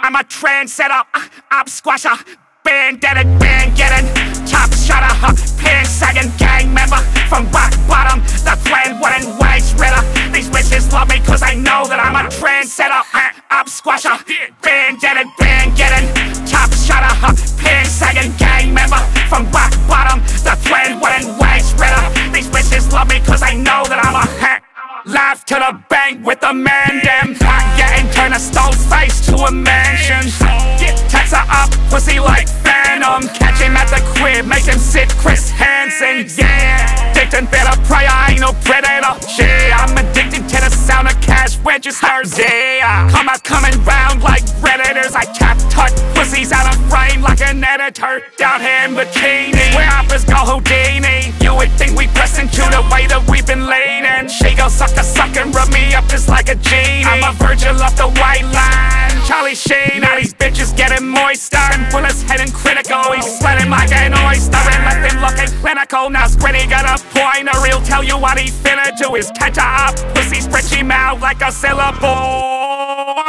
I'm a trendsetter, I'm squasher, bandana, band getting, top shutter, pan sagging, gang member, from rock bottom, the plan wooden wage ritter. These bitches love me cause I know that I'm a trendsetter, I'm squasher, bandana, band getting, top shutter, pan sagging, gang member, from rock bottom, the plan wooden wage ritter. These bitches love me cause I know that I'm a live to the bank with a man, damn hot, yeah, and turn a stone's face to a mansion. Get Texas up, pussy like Phantom. Catch him at the crib, make him sit Chris Hansen, yeah. Addicted better prey, I ain't no predator, yeah. I'm addicted to the sound of cash registers, yeah. Coming round like predators. I cap tuck pussies out of frame like an editor. Down here in bikini, where uppers go Houdini. You would think we pressing to the way that we've been laid in. She go suck and rub me up just like a genie. I'm a Virgil off the white line, Charlie Sheen. Now these bitches getting moister and bullets heading critical. He's sweating like an oyster and left him looking clinical. Now Squiddy got a pointer, he'll tell you what he finna do is catch her up, pussy stretch him out like a syllable.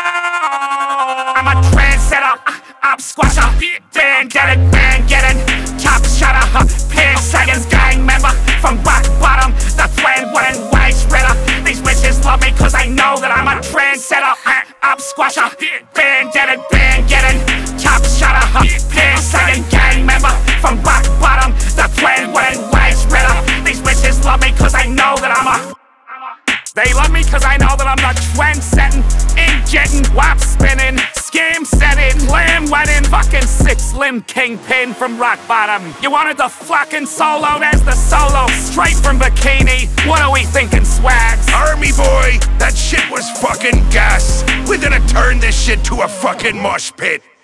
I'm a trendsetter, I'm squasher, band getting, top shutter, pan sagging, gang member, from rock bottom, the plan wooden wage ritter. These bitches love me cause I know that I'm a trendsetter, I'm squasher, band getting, top shutter, pan sagging, gang member, from rock bottom, the plan wooden wage ritter. These bitches love me cause I know that I'm a They love me cause I know that I'm the trend-setting, ink-jetting, wop spinning, scam setting, lamb wedding, fucking six limb kingpin from rock bottom. You wanted the fucking solo, there's the solo, straight from bikini. What are we thinking, swags? Army boy, that shit was fucking gas. We're gonna turn this shit to a fucking mosh pit.